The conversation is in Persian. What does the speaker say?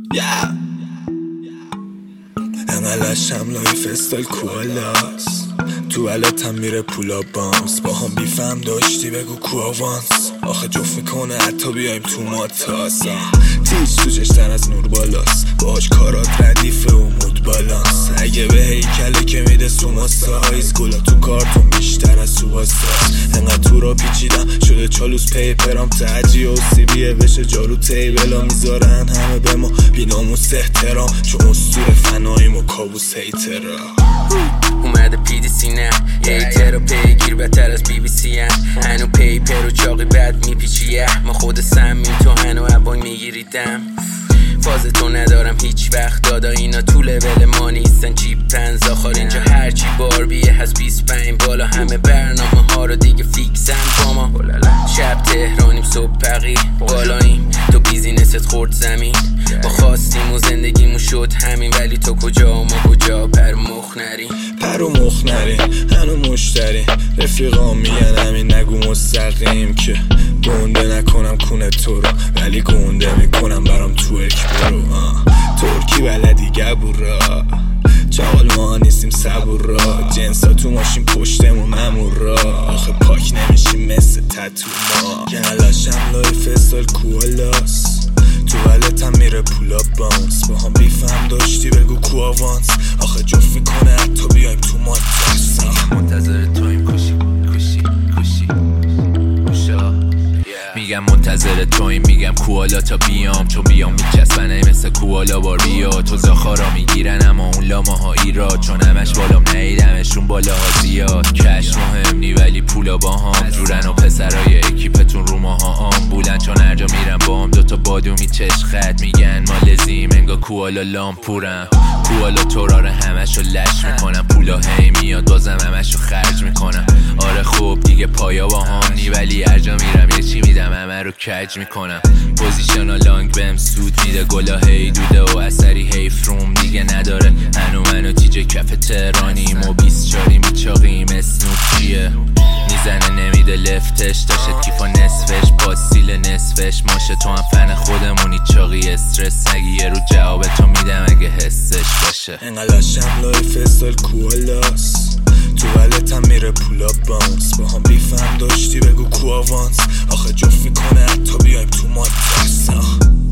انقلش هم لایف استایل کوالاس تو علتم میره پولا بانس با هم بیفهم داشتی بگو کو آوانس آخه جفت میکنه حتی بیایم تو ماتاس تیج تو چشتر از نور بالاست باهاش کارات ردیفه و مود بالانس اگه به هیکله که میده سوما سایز گلا تو کارتون بیشتر از سوباستاس انقدر تو را پیچیدم شده چالوس پیپرام تحجی و سیبیه بشه جارو تیبلا میذارن همه به ما بیناموس احترام چون اسطوره فناییم و کابوس هیترا اومده PDC نه هیتر و پیگیر بهتر از BBC هنو پیپر و چاقی بد میپیچیه ما خود سمیم تو هنو هوای میگیریدم فازتو ندارم هیچ وقت دادا اینا تو لول ما نیستن چیپ پنز آخر اینجا هرچی باربیه هست 25 بالا همه برنامه ها رو دیگه فیکسن با ما شب تهرانیم صبح پقی بالاییم تو بیزینست خورد زمین ما خواستیم و زندگیمون شد همین ولی تو کجا و ما کجا پر مخ نریم هنو مشتریم رفیقام میگن همین نگو مستقیم که گنده نکنم کونه تو رو ولی گنده میکنم برام تو اک برو ترکی بلدی گبورا چاقال ما نیستیم صبورا جنسا تو ماشین پشتمون ممورا آخه پاک نمیشیم مثل تتو ما گلاشم لایف استایل کوالاس تو ولتم میره پولا بانس با هم بیفهم داشتی بگو کو آوانس آخه جفت میکنه حتی بیایم تو ماتاس منتظر تویم کشی میگم منتظر تویم میگم کوالا تا بیام چون بیام میچسبنه مثل کوالا باربیا تو زاخارا میگیرن اما اون لاماها ایراد چون همش بالام نیدمشون بالاها زیاد کش مهم نی ولی پولا با هم جورن و پسرای اکیپتون رو ماها بولن چون هر جا میرم با هم دوتا بادومی چشم خط میگن ما لزیم انگا کوالا لامپورم کوالا توراره همشو لش میکنم پولا هی میاد بازم همشو خرج میکنم آره خوب دیگه پایا با هم نی ولی هر جا میرم یه چی میدم همه رو کج میکنم پوزیشن و لانگ بهم سود میده گلا هی دوده و اثری هیف روم دیگه نداره هنو منو تیجه کف تهرانیم و 24 میچاقیم اسنوب چیه میزنه نمیده لفتش داشت کیفا نصفش پاسیل نصفش ماشه تو هم فن خودمونی چاقی استرس نگی یه رو جواب تو میدم اگه حسش باشه انقلاشم لایف استایل کوالاس تو ولتم میره پولا بانس با هم بیفهم داشتی بگو کو آوانس آخه جفت میکنه حتی بیایم تو ماتاس